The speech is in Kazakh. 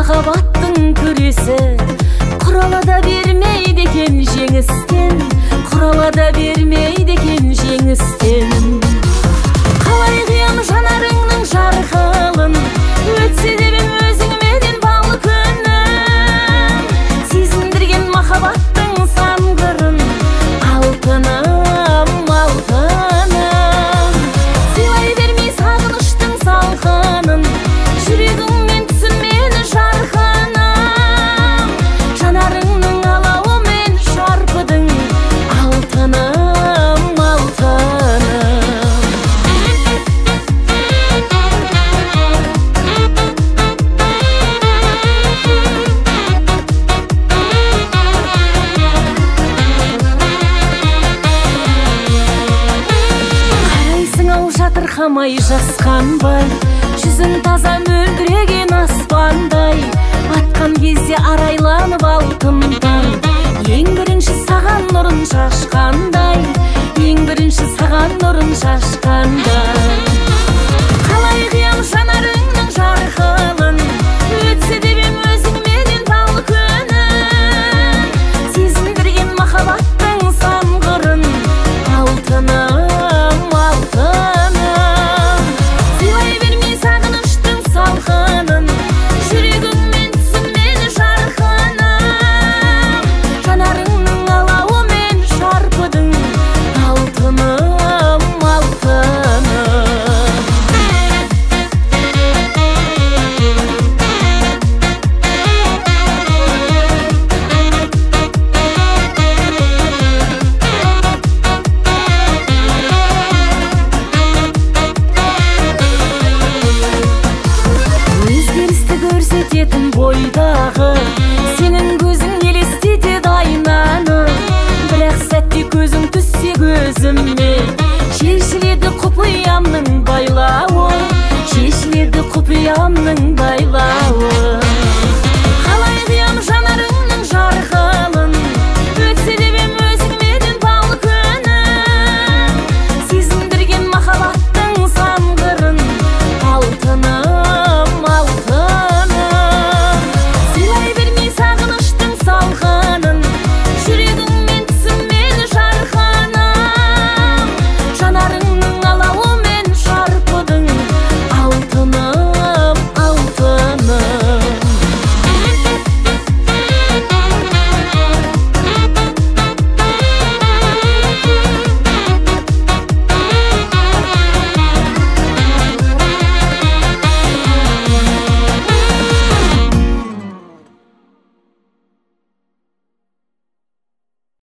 махаббаттың күресі құралада бермейді екен жеңістен, құралада бермейді екен жеңістен. Қалай қиям жанарыңның жарқылын, өтсе де мен өзіңменен бал күнім, сезіндірген махаббаттың сан қырын, алтыным, алтыным. Сыйлай бермей сағыныштың салқынын, жүрегіңмен түсін мені жарқыным, жанарыңның алауымен шарпыдың, алтыным, алтыным. Жатырқамай жасқанбай, жүзің таза мөлдіреген аспандай, атқан кезде арайланып алтындай, ең бірінші саған нұрын шашқандай, ең бірінші саған нұрын шашқандай. Қалай қиям жанарыңның жарқылын,